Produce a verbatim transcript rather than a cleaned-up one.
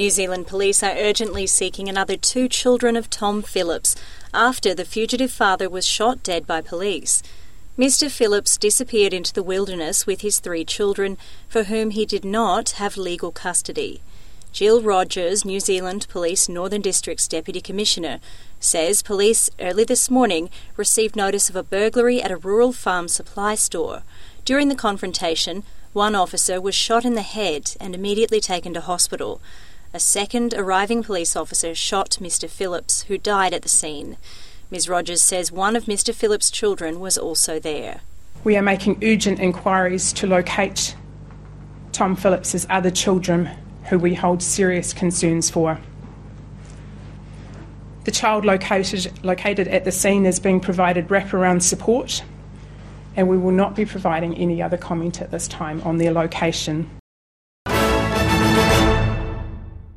New Zealand police are urgently seeking another two children of Tom Phillips after the fugitive father was shot dead by police. Mister Phillips disappeared into the wilderness with his three children, for whom he did not have legal custody. Jill Rogers, New Zealand Police Northern District's Deputy Commissioner, says police early this morning received notice of a burglary at a rural farm supply store. During the confrontation, one officer was shot in the head and immediately taken to hospital. A second arriving police officer shot Mister Phillips, who died at the scene. Miz Rogers says one of Mister Phillips' children was also there. We are making urgent inquiries to locate Tom Phillips' other children who we hold serious concerns for. The child located, located at the scene is being provided wraparound support, and we will not be providing any other comment at this time on their location